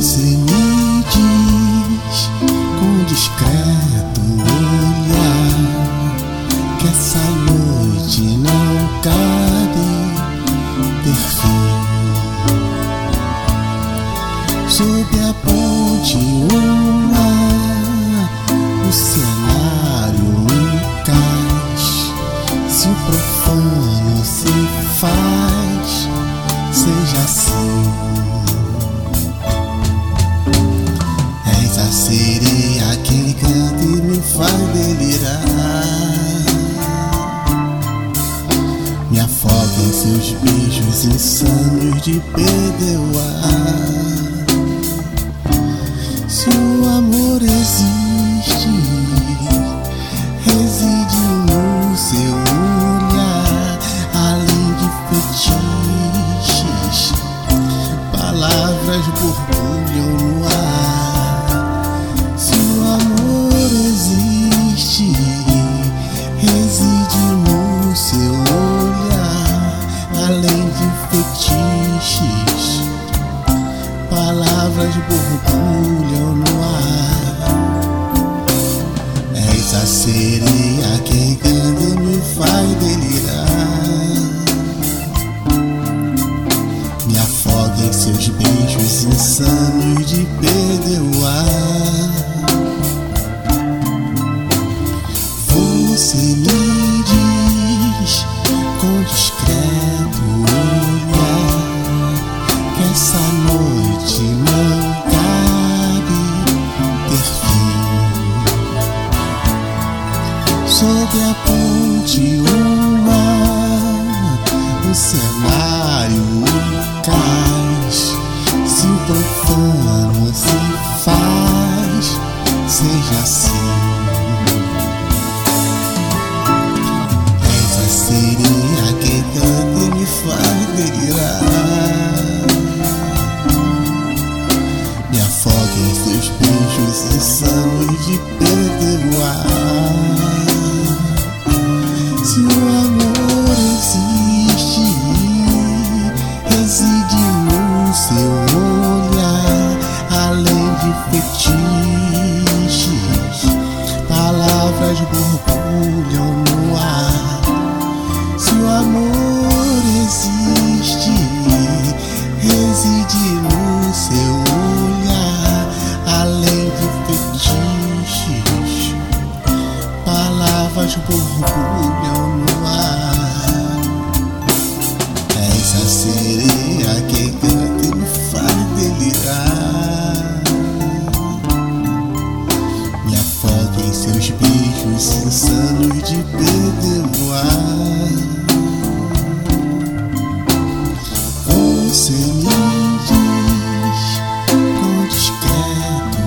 Você me diz com discreto olhar que essa noite não cabe ter fim. Sob a ponte um mar, o cenário um cais. Se o profano se faz, seja assim. És a sereia que canta e me faz delirar. Me afoga em seus beijos insanos de perder o ar. Se o amor existe, reside no seu olhar. Além de fetiches, palavras borbulham no ar. Se o amor existe, reside no seu olhar. Além de fetiches, palavras borbulham no ar. És a sereia que canta e me faz delirar. Me afoga em seus beijos insanos de perder o ar. Você me diz com discreto olhar que essa noite não cabe ter fim. Sob a ponte o mar, o cenário cais. Se o profano se faz, seja assim. És a sereia que canta e me faz delirar. Me afoga em seus beijos insanos de perder o ar. Se o amor existe, reside no seu olhar. Além de fetiches, palavras borbulham no ar. Se o amor existe, reside no seu olhar. Além de fetiches, palavras borbulham no ar. És a sereia que canta e me faz delirar. Me afoga em seus beijos insanos de perder o ar. Você me diz com discreto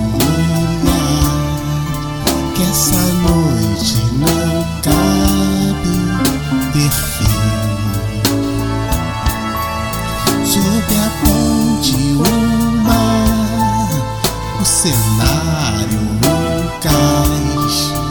olhar que essa noite não cabe ter fim. Sob a ponte o mar, o cenário não cais.